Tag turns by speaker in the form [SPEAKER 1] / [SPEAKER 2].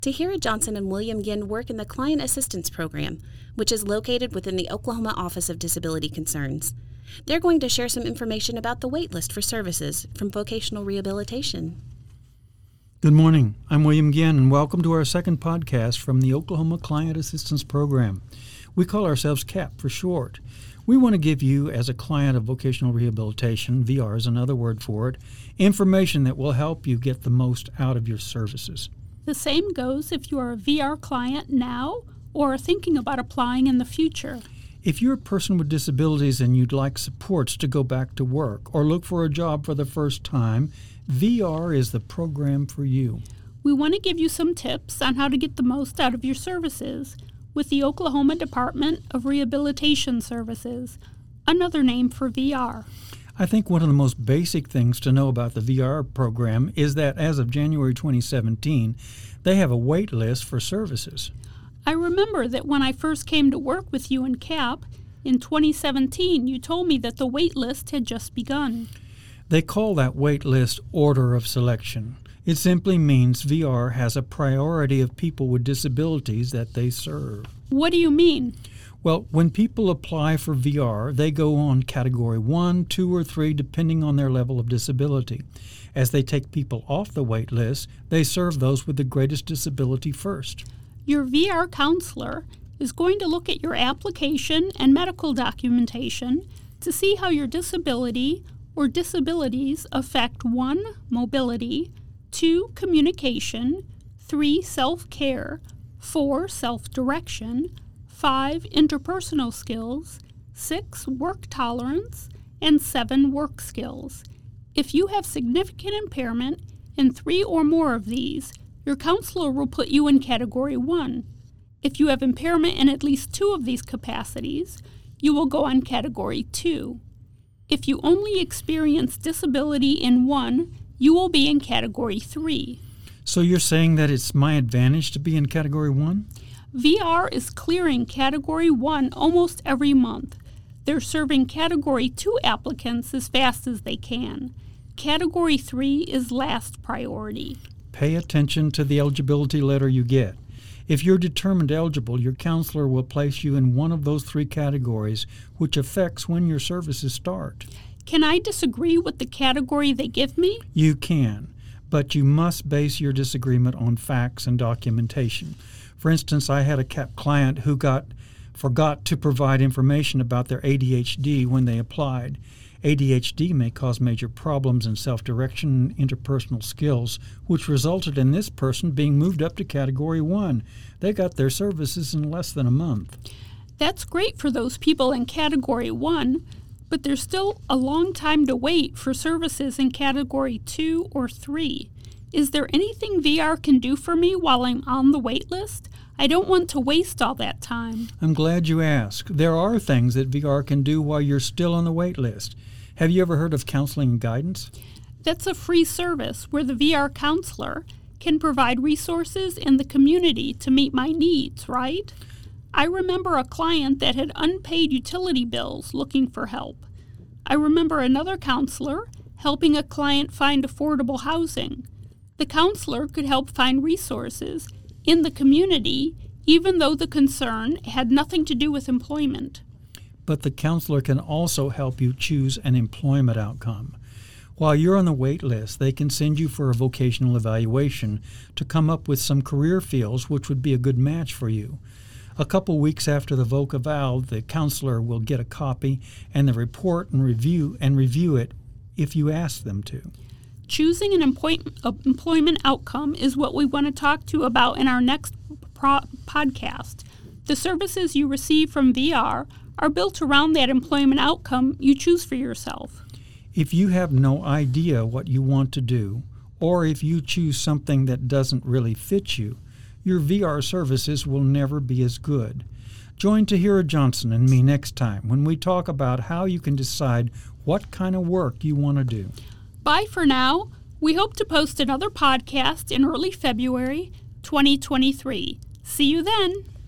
[SPEAKER 1] Tahira Johnson and William Ginn work in the Client Assistance Program, which is located within the Oklahoma Office of Disability Concerns. They're going to share some information about the waitlist for services from vocational rehabilitation.
[SPEAKER 2] Good morning. I'm William Ginn, and welcome to our second podcast from the Oklahoma Client Assistance Program. We call ourselves CAP for short. We want to give you, as a client of vocational rehabilitation, VR is another word for it, information that will help you get the most out of your services.
[SPEAKER 3] The same goes if you are a VR client now or are thinking about applying in the future.
[SPEAKER 2] If you're a person with disabilities and you'd like supports to go back to work or look for a job for the first time, VR is the program for you.
[SPEAKER 3] We want to give you some tips on how to get the most out of your services with the Oklahoma Department of Rehabilitation Services, another name for VR.
[SPEAKER 2] I think one of the most basic things to know about the VR program is that as of January 2017, they have a wait list for services.
[SPEAKER 3] I remember that when I first came to work with you in CAP, in 2017, you told me that the wait list had just begun.
[SPEAKER 2] They call that wait list order of selection. It simply means VR has a priority of people with disabilities that they serve.
[SPEAKER 3] What do you mean?
[SPEAKER 2] Well, when people apply for VR, they go on Category 1, 2, or 3, depending on their level of disability. As they take people off the wait list, they serve those with the greatest disability first.
[SPEAKER 3] Your VR counselor is going to look at your application and medical documentation to see how your disability or disabilities affect 1. Mobility, 2. Communication, 3. Self-care, 4. Self-direction, 5. Interpersonal skills, 6. Work tolerance, and 7. Work skills. If you have significant impairment in 3 or more of these, your counselor will put you in Category 1. If you have impairment in at least 2 of these capacities, you will go on Category 2. If you only experience disability in 1, you will be in Category 3.
[SPEAKER 2] So you're saying that it's my advantage to be in Category 1?
[SPEAKER 3] VR is clearing Category 1 almost every month. They're serving Category 2 applicants as fast as they can. Category 3 is last priority.
[SPEAKER 2] Pay attention to the eligibility letter you get. If you're determined eligible, your counselor will place you in one of those 3 categories, which affects when your services start.
[SPEAKER 3] Can I disagree with the category they give me?
[SPEAKER 2] You can, but you must base your disagreement on facts and documentation. For instance, I had a CAP client who forgot to provide information about their ADHD when they applied. ADHD may cause major problems in self-direction and interpersonal skills, which resulted in this person being moved up to Category 1. They got their services in less than a month.
[SPEAKER 3] That's great for those people in Category 1, but there's still a long time to wait for services in Category 2 or 3. Is there anything VR can do for me while I'm on the wait list? I don't want to waste all that time.
[SPEAKER 2] I'm glad you asked. There are things that VR can do while you're still on the wait list. Have you ever heard of counseling and guidance?
[SPEAKER 3] That's a free service where the VR counselor can provide resources in the community to meet my needs, right? I remember a client that had unpaid utility bills looking for help. I remember another counselor helping a client find affordable housing. The counselor could help find resources in the community, even though the concern had nothing to do with employment.
[SPEAKER 2] But the counselor can also help you choose an employment outcome. While you're on the wait list, they can send you for a vocational evaluation to come up with some career fields which would be a good match for you. A couple weeks after the voc eval, the counselor will get a copy and the report and review it if you ask them to.
[SPEAKER 3] Choosing an employment outcome is what we want to talk to you about in our next podcast. The services you receive from VR are built around that employment outcome you choose for yourself.
[SPEAKER 2] If you have no idea what you want to do, or if you choose something that doesn't really fit you, your VR services will never be as good. Join Tahira Johnson and me next time when we talk about how you can decide what kind of work you want to do.
[SPEAKER 3] Bye for now. We hope to post another podcast in early February 2023. See you then.